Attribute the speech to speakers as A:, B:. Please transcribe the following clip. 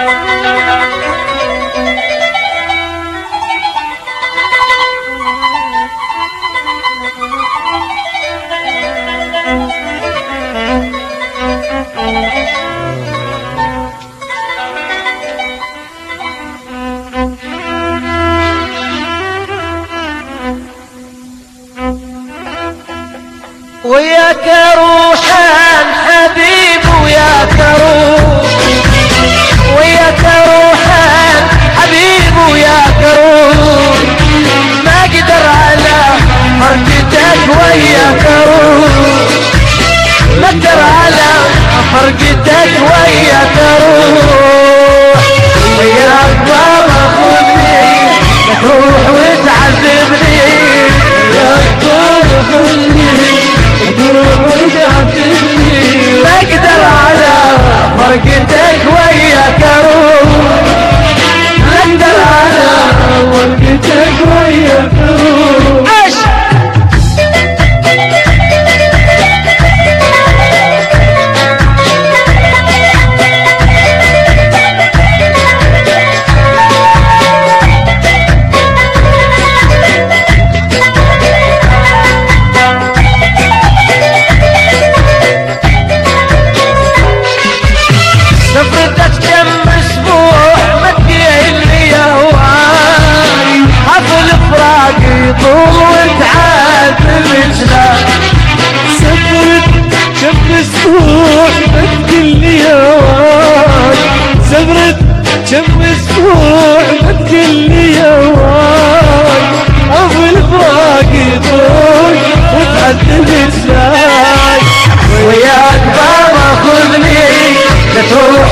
A: وياك روحان حبيب وياك روح، وياك روحان حبيب وياك روح، ما اقدر على فرقتك وياك روح، ما اقدر على فرقتك وياك روح. وياك بابا خذني تروح وتعذبني، وياك بابا خذني ما اقدر على فرقتك وياك روح، ما اقدر على فرقتك وياك روح.
B: كم اسبوع ما تقلي يا واي، ابو الفراق يطول وتعذب ازاي.
A: وياك بابا خذني تروح